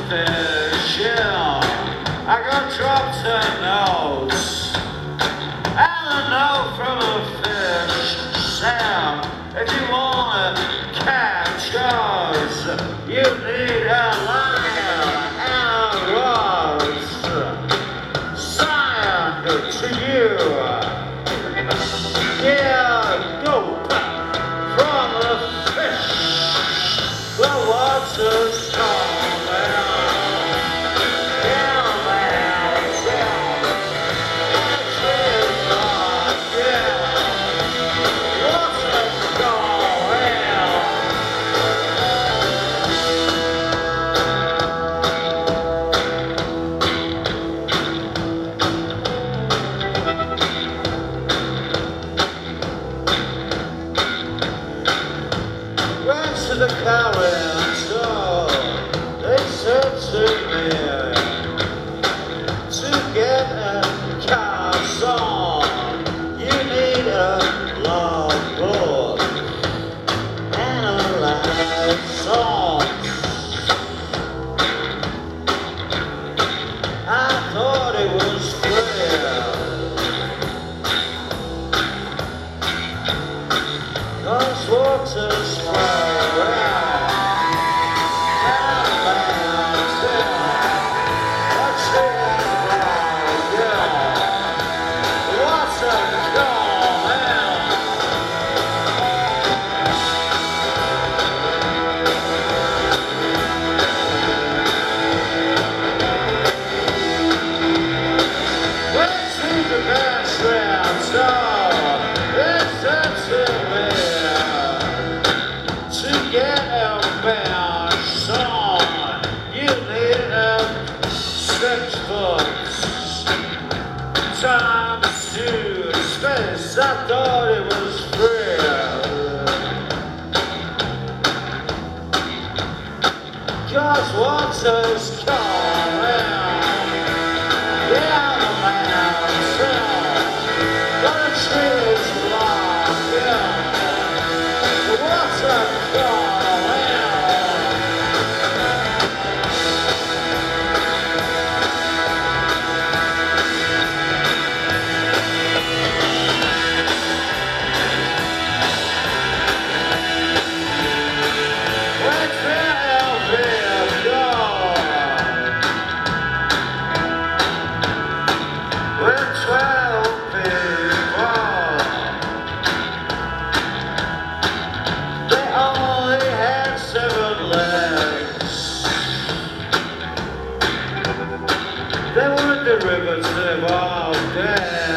fish, yeah. I got dropped 10 notes, and a note from a fish. Sam, if you wanna catch us, you need a line and a rose. Sire, to you. Yeah, dope from the fish. The water's calling. Yeah, man, yeah. It's on, yeah. Water's calling. Went to the current store, they said to me, to get a Carson, you need a logbook and a license. I thought it was fair, 'cause water's flowing. Times to space, I thought it was real. 'Cause water's calling. Yeah, the mountain, but the trees block, yeah. The water's calling. They weren't the rivers, they were all dead.